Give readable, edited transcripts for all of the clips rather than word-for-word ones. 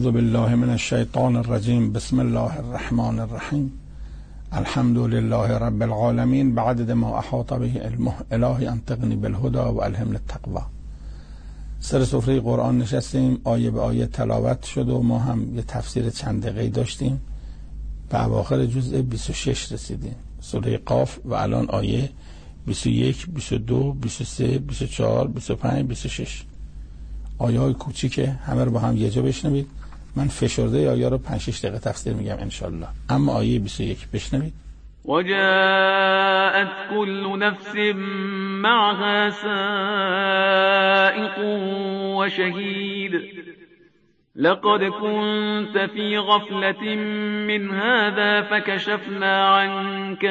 اعوذ بالله من الشیطان الرجیم. بسم الله الرحمن الرحیم. الحمد لله رب العالمین بعدد ما احاط به علمه. الهی انطقنی بالهدى و الهمنی التقوی. سر سفره قرآن نشستیم، آیه به آیه تلاوت شد و ما هم یه تفسیر چند دقیقه‌ای داشتیم. به اواخر جزء 26 رسیدیم، سوره قاف، و الان آیه 21 22 23 24 25 26. آیه های کوچیکه، همه رو با هم یه جا بشنوید. من فشرده آیه رو 5-6 دقیقه تفسیر میگم انشالله. اما آیه 21 بشنوید. وجاءت كل نفس معها سائق وشهيد لقد كنت في غفلة من هذا فكشفنا عنك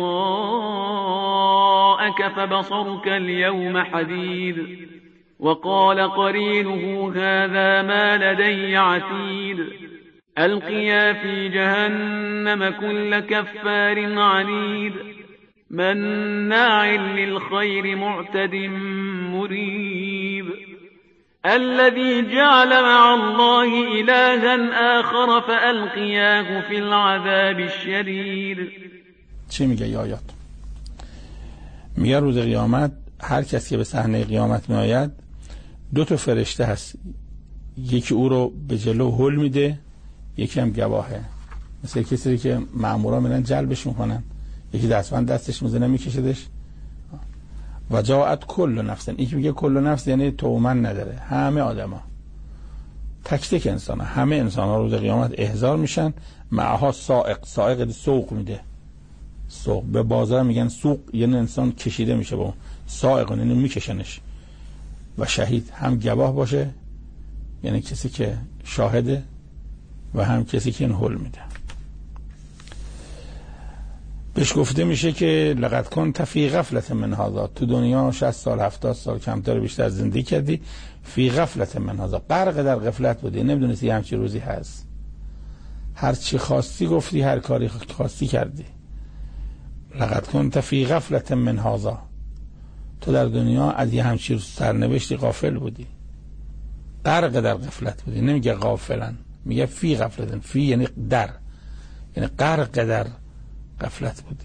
غطاءك فبصرك اليوم حديد وقال قرينه هذا ما لدي عتيد القيا في جهنم كل كفار عنيد مناع للخير معتد مريب الذي جعل مع الله إلها آخر فألقياه في العذاب الشديد. چی میگه آیات؟ میگه روز قیامت هر کسی که به صحنه قیامت میآید دو تا فرشته هست، یکی او رو به جلو هل میده، یکی هم گواهه. مثل کسی که مامورا میرن جلبش میکنن، یکی دستبند دستش میزنه میکشدش. و جاءت کل نفس، این که میگه کل نفس یعنی تومن نداره، همه آدما، تک تک انسان، همه انسان ها روز قیامت احضار میشن. معها سائق، سائق سوق میده. سوق به بازار میگن سوق، یعنی انسان کشیده میشه با اون. سائق یعنی میکشنش. و شهید، هم گواه باشه یعنی کسی که شاهده، و هم کسی که این حل میده. بهش گفته میشه که لقد كنت فی غفلة من هذا، تو دنیا 60 سال 70 سال کمتر بیشتر زندگی کردی، فی غفلة من هذا، غرق در غفلت بودی، نمیدونستی همچی روزی هست. هر چی خواستی گفتی، هر کاری خواستی کردی. لقد كنت فی غفلة من هذا، تو در دنیا از یه همچی سرنوشتی غافل بودی، غرق در غفلت بودی. نمیگه غافلن، میگه فی غفلتن. فی یعنی در، یعنی غرق در غفلت بودی.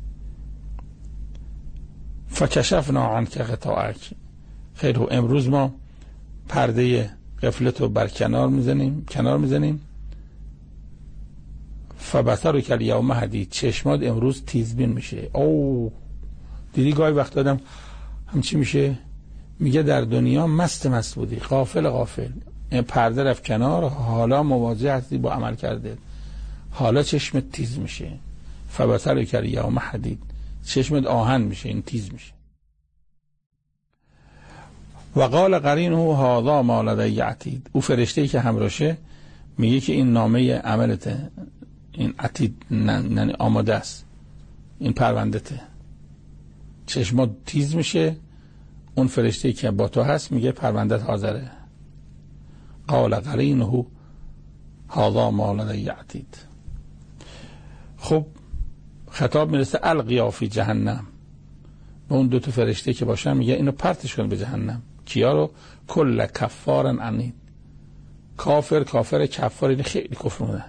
فکشفنا عنک غطاءک، خیر و امروز ما پرده غفلت رو بر کنار میزنیم. فبصرک الیوم حدید، چشمات امروز تیزبین میشه. او دیدی گاهی وقت آدم همچی میشه، میگه در دنیا مست بودی، غافل، این پرده رفت کنار، حالا مواجه هستی با عمل کرده، حالا چشمت تیز میشه. فبصرک الیوم حدید، چشمت آهن میشه، این تیز میشه. و قال قرینه هذا ما لدی عتید، او فرشته‌ای که همراشه میگه که این نامه عملته، این عتید یعنی آماده است، این پروندته. چشمات تیز میشه. اون فرشته‌ای که با تو هست میگه پروندت حاضره. قال قرینه هذا ما لدی عتید. خب خطاب میرسه القیا فی جهنم، به اون دو تا فرشته که باشن میگه اینو پرتش کن به جهنم. کیا رو؟ کل کفار عنید، کافر کفار یعنی خیلی کفر مونه.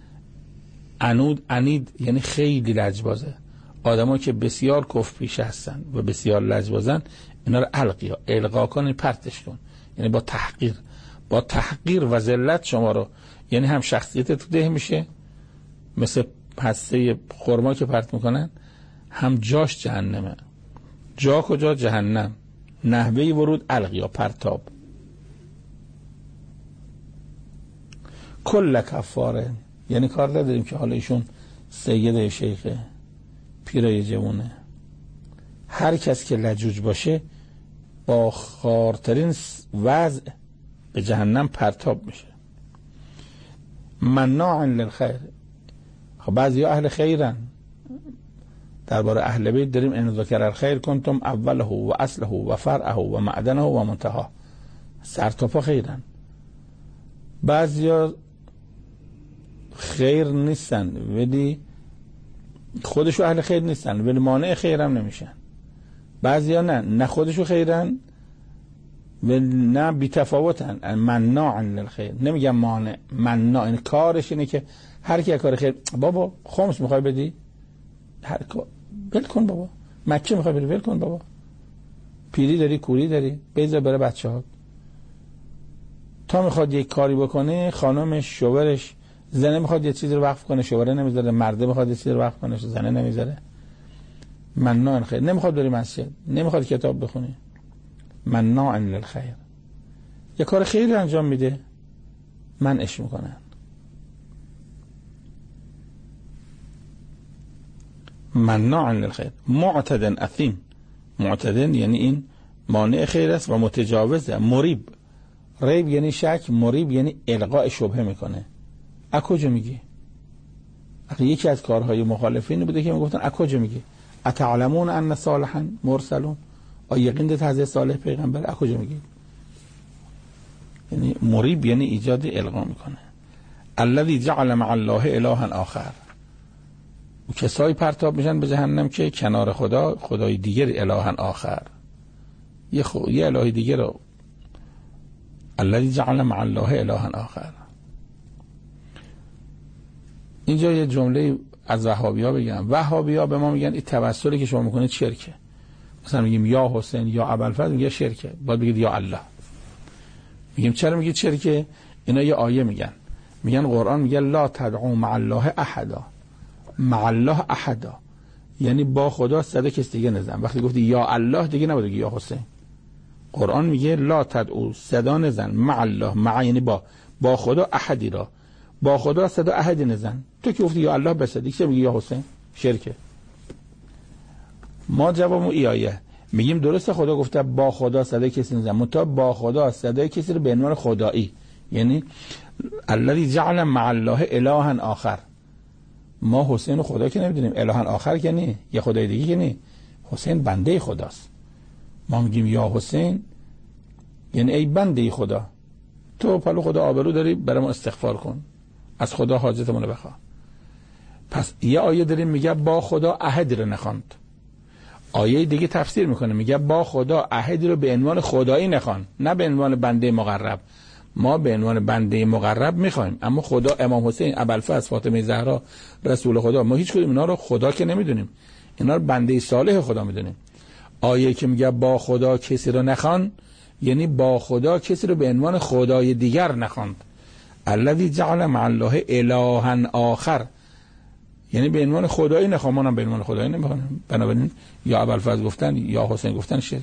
عنید یعنی خیلی لجبازه. آدمایی که بسیار کفر پیشه هستن و بسیار لجبازن، اینا رو القا کن، پرتش کن، یعنی با تحقیر و ذلت شما رو، یعنی هم شخصیت تو ده میشه مثل هسته خرما که پرت میکنن، هم جاش جهنمه. جا کجا؟ جهنم. نحوه ورود القیا، پرتاب. کل کفاره یعنی کار نداریم که حالا ایشون سید شیخه، پیرای جوونه. هر کس که لجوج باشه با خارترین وضع به جهنم پرتاب میشه. مناع للخیر، خب بعضی ها اهل خیرن. درباره اهل بیت داریم ان ذکر الخیر کنتم اوله و اصله و فرعه و معدنه و منتها، سر تا پا خیرن. بعضی ها خیر نیستن ولی خودشو اهل خیر نیستن ولی مانع خیرم نمیشن. بعضی ها نه خودشو خیرن و نه بی تفاوتن. مناع للخیر، نمیگم مانع، مناع. این کارش اینه که هر کی کار خیر، بابا خمس میخوای بدی، هر کار ول کن بابا، مکه میخوای بری ول کن بابا، پیری داری کوری داری بذار بره بچه‌ها. تا میخواد یک کاری بکنه، خانمش شوهرش زنه میخواد یه چیزی رو وقف کنه، شوهر نمیذاره، مرده میخواد یه چیزی رو وقف کنه، زنه نمیذاره. مناع خیر، نمیخواد بری مسجد، نمیخواد کتاب بخونی، مناع للخیر. یه کار خیری انجام میده، منعش میکنن. مناع للخیر. معتد اثیم، معتد یعنی این مانع خیر است و متجاوزه. مریب، ریب یعنی شک، مریب یعنی القاء شبهه میکنه. از کجا میگی؟ یکی از کارهای مخالفین بوده که میگفتن از کجا میگی؟ اتعلمون ان صالحا مرسلون، آیا یقین دارید حضرت صالح پیغمبر؟ از کجا میگی؟ یعنی مریب یعنی ایجاد القا میکنه. الذی جعل مع الله الها آخر، و کسایی پرتاب میشن به جهنم که کنار خدا خدای دیگر، الها آخر، یه الهی دیگر رو. الذی جعل مع الله الها آخر. اینجا یه جمله از وهابی‌ها بگم. وهابی‌ها به ما میگن این توسلی که شما میکنید شرکه. مثلا میگیم یا حسین یا ابوالفضل، میگه شرکه، باید بگید یا الله. میگیم چرا میگید شرکه؟ اینا یه آیه میگن قرآن میگه لا تدعو مع الله احدا، مع الله احدا یعنی با خدا صدا کس دیگه نزن. وقتی گفتی یا الله دیگه نباید بگی یا حسین. قرآن میگه لا تدعو، صدا نزن، مع الله، مع یعنی با خدا، احدی را، با خدا صدا احدی نزن. تو که گفتی یا الله بس، دیگه چه میگی یا حسین؟ شرکه. ما جواب ای آیه میگیم درسته خدا گفته با خدا صدای کسی نزن، منتها با خدا صدای کسی رو به عنوان خدایی، یعنی الذی جعل مع الله الها آخر. ما حسین خدا که نمیدونیم، الها آخر که نه، یه خدای دیگه که نه، حسین بنده خداست. ما میگیم یا حسین یعنی ای بنده خدا، تو پلو خدا آبرو داری، برای ما استغفار کن، از خدا حاجتمون رو بخواه. پس یه آیه داریم میگه با خدا عهدی رو نخواند، آیه دیگه تفسیر میکنه میگه با خدا عهدی رو به عنوان خدایی نخوان، نه به عنوان بنده مقرب. ما به عنوان بنده مقرب میخوایم، اما خدا، امام حسین، ابوالفضل، فاطمه زهرا، رسول خدا، ما هیچ کدوم اینا رو خدا که نمیدونیم، اینا رو بنده صالح خدا میدونیم. آیه که میگه با خدا کسی رو نخوان، یعنی با خدا کسی رو به عنوان خدای دیگر نخواند. الذی جعل مع الله الها آخر یعنی به عنوان خدایی نخوان، ما هم به عنوان خدایی نمیخوانیم. بنابراین یا ابوالفضل گفتن یا حسین گفتن شرک.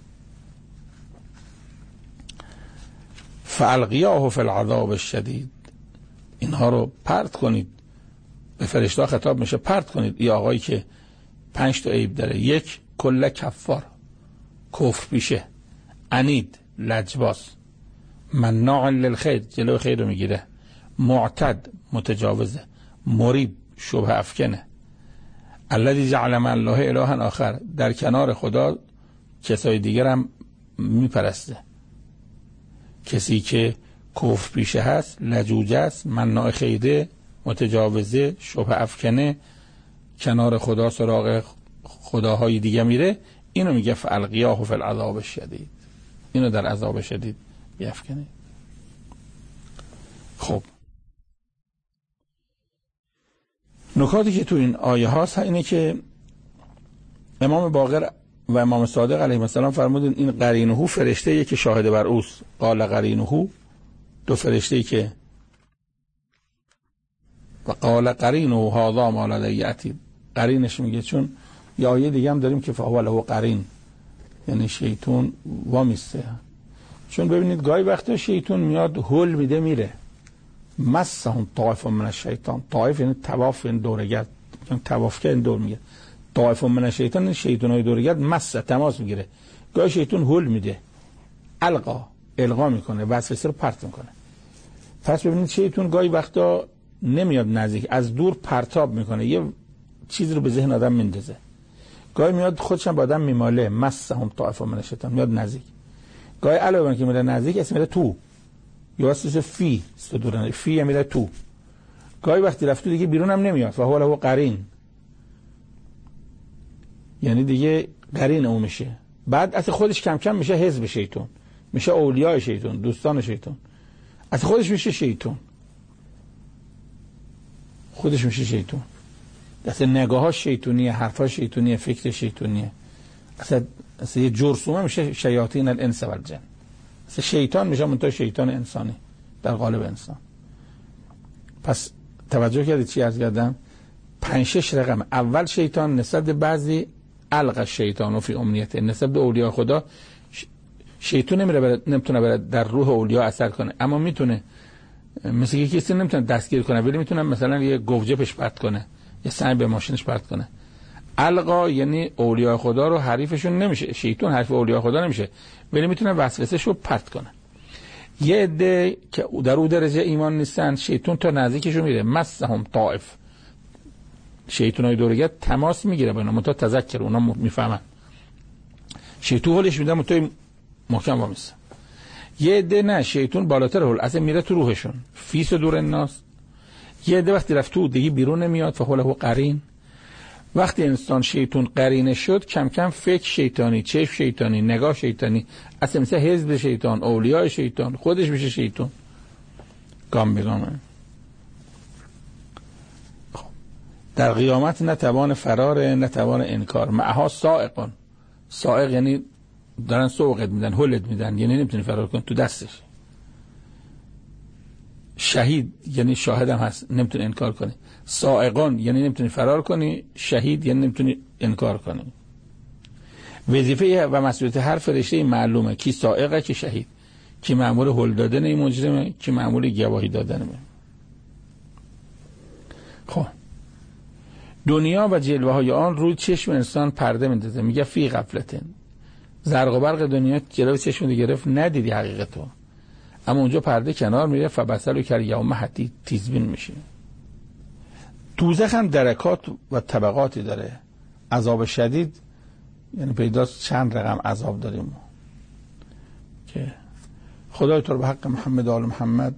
فالقیاه فی العذاب الشدید، اینها رو پرت کنید. به فرشته خطاب میشه پرت کنید. این آقایی که 5 تا عیب داره: 1 کل کفار، کفر پیشه، عنید، لجباس، مناع للخیر، جلو خیر رو میگیره، معتد، متجاوزه، مریب، شبه افکنه. الذی جعل مع الله الها آخر، در کنار خدا کسای دیگر هم میپرسته. کسی که کفر پیشه هست، لجوجه است، مناع خیره، متجاوزه، شبه افکنه، کنار خدا سراغ خداهای دیگه میره، اینو میگه فالقیاه فی العذاب الشدید، اینو در عذاب شدید بیفکنه. خب نکاتی که تو این آیه هاست اینه که امام باقر و امام صادق علیه السلام فرمودن این قرینه فرشته که شاهد بر اوست. قال قرینه، 2 فرشته که و قال قرینه هذا ما لدی عتید، قرینش میگه، چون یه آیه دیگه هم داریم که فهو له قرین، یعنی شیطان وامیسته. چون ببینید گاهی وقتا شیطان میاد هول میده میره. مسهم طائف من الشیطان، طائف یعنی طواف، این دورگرد، یعنی طواف که این دور میگه. طائف من الشیطان، این شیطانای دورگرد مسه، تماس میگیره. گاهی شیطان هول میده، القا میکنه، وسوسه رو پرت میکنه. پس ببینید شیطان گاهی وقتا نمیاد نزدیک، از دور پرتاب میکنه، یه چیز رو به ذهن آدم میندازه. گاهی میاد خودش هم با آدم میماله، مسهم طائف من الشیطان، میاد نزدیک. گاهی علاوه بر که میره نزدیک، اسم میره تو، یا اسمش فی استدورن، فی میره تو. گاهی وقتی رفت دیگه بیرون هم نمیاد، فهو له قرین، یعنی دیگه قرین اون میشه. بعد اصلا خودش کم کم میشه حزب شیطان، میشه اولیاء شیطان، دوستان شیطان. از خودش میشه شیطان، خودش میشه شیطان. اصلا نگاهاش شیطونیه، حرفاش شیطونیه، فکر شیطونیه. اصلا یه جرثومه میشه شیاطین الانس و الجن. اصلا شیطان میشه منتها شیطان انسانی در قالب انسان. پس توجه کردید چی عرض کردم؟ 5-6 رقم. اول شیطان نسبت به بعضی القى الشیطان فی امنیته، نسبت به اولیاء خدا شیطان نمیتونه بره در روح اولیاء اثر کنه، اما میتونه مثل که کسی نمیتونه دستگیر کنه ولی میتونه مثلا یه گوجه پش پرت کنه، یه سنگ به ماشینش پرت کنه. القا یعنی اولیاء خدا رو حریفشون نمیشه، شیطان حریف اولیاء خدا نمیشه ولی میتونه وسوسه‌ش رو پرت کنه. یه عده که در اون درجه ایمان نیستن، شیطان تا نزدیکشون میره، مسهم طائف، شیطانای دورگه تماس میگیره با اینا، منتها تذکر اونا میفهمن، شیطان هولش میده منتها محکم وامیسه. یه عده نه، شیطان بالاتر هول، اصلا میره تو روحشون، فی صدور الناس. یه عده وقتی رفت تو دیگه بیرون نمیاد، فهوله قرین. وقتی انسان شیطان قرینه شد، کم کم فکر شیطانی، چشم شیطانی، نگاه شیطانی، اصلا مثل حزب شیطان، اولیاء شیطان، خودش میشه شیطان گام به گامه. خب در قیامت نتوان فرار، نتوان انکار. معها سائقان، سائق یعنی دارن سوقت میدن، هلت میدن، یعنی نمیتونی فرار کن، تو دستش. شهید یعنی شاهد هم هست، نمیتونی انکار کنی. سائقان یعنی نمیتونی فرار کنی، شهید یعنی نمیتونی انکار کنی. وظیفه و مسئولیت هر فرشته معلومه، کی سائقه کی شهید، کی مأمور هل دادن این مجرمه، کی مأمور گواهی دادنه. خب دنیا و جلوه های آن روی چشم انسان پرده میندازه، میگه فی غفلتن، زرق و برق دنیا جلوی چشم گرفت، ندیدی حقیقتو، اما اونجا پرده کنار میره، فبصلو کر یوم حدید، تیزبین میشه. دوزخ هم درکات و طبقاتی داره. عذاب شدید یعنی پیداست چند رقم عذاب داریم که خدای تو رو به حق محمد و آل محمد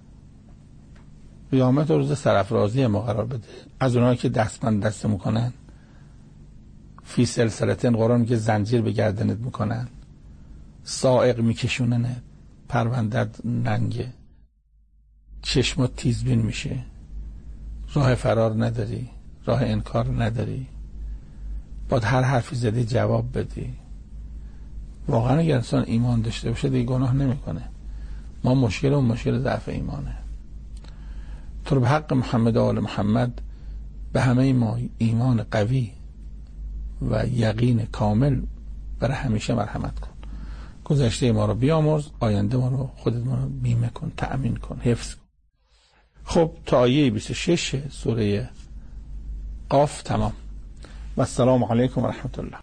قیامت روز سرافرازی ما قرار بده. از اونایی که دستبند دست میکنن، فی سلسلتن، قرآن که زنجیر به گردنت میکنن، سائق میکشوننت، پروندت ننگه، چشمات تیزبین میشه، راه فرار نداری، راه انکار نداری، باید هر حرفی زدی جواب بدی. واقعا اگر انسان ایمان داشته باشه دیگه گناه نمیکنه. ما مشکل اون مشکل ضعف ایمانه. تو رو به حق محمد و آل محمد به همه ما ایمان قوی و یقین کامل برای همیشه مرحمت کن. گذشته ما رو بیامرز، آینده ما رو خودت ما رو بیمه کن، تأمین کن، حفظ کن. خب تا آیه 26 سوره قاف تمام. و السلام علیکم و رحمت الله.